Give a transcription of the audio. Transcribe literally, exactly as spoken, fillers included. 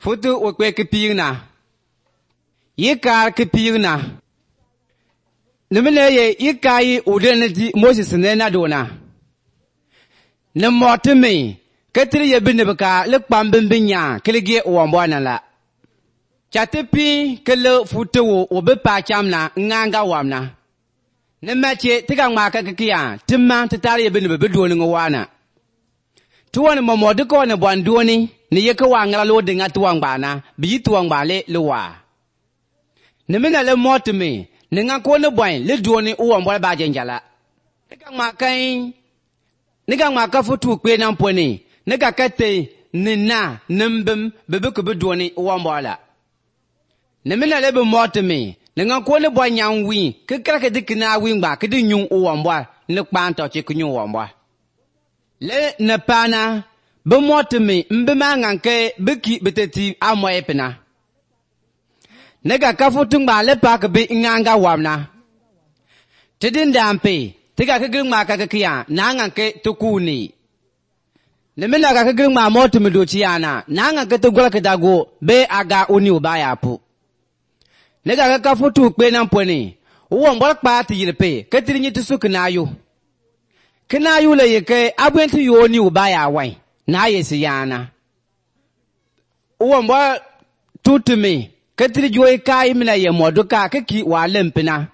futu wakwe kipirna yika kipirna nimene ye yikai udenati Moses ne na dona ne motime ketri ye binebka le kpambinya kelige wambwana la chatepi kele futu obepa chamna nganga wamna ne mache tiga ngaka kikia timma titari ye binebe bedoni ngwana tuwane momodu ko ne bwandoni ni yeke wangala lo dinga tuwangbana bi tuwangbale le wa ne mina le motime ne ngako ne bwan le duoni uwambwa ba jenjala nika makai nika maka futu kwe na mponi nika kate nina nimbim bebeku beduoni uwambwa ne mina le be motime ne ngako ne bwan nyangwi kekra ke dikina wingba ke di nyung uwambwa ne kpanto che kunyu uwambwa le ne pana be motime mbe manganke beki beteti amoyepena nega kafutu ngba le pak be nganga wamna tidin dampe tiga kegir ma ka kiya na nganke tukuni ne mena ka kegir ma motime do chiana na nganke to gola kedago be aga oni ubaya pu nega ka kafutu pe na mponi wo mbol kpa ti yirpe ketiri nyi tusukna yo kina yo le yeke abwentu yo ni ubaya wai na yesi yana uwo mbo tutumi ketiri joy kai mina ye moduka keki wa lempina